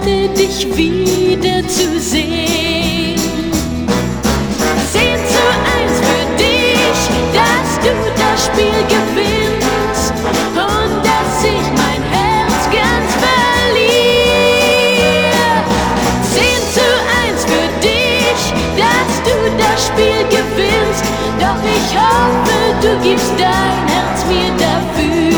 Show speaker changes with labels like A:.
A: ohne dich wiederzusehen. 10:1 für dich, dass du das Spiel gewinnst und dass ich mein Herz ganz verliere. 10:1 für dich, dass du das Spiel gewinnst, doch ich hoffe, du gibst das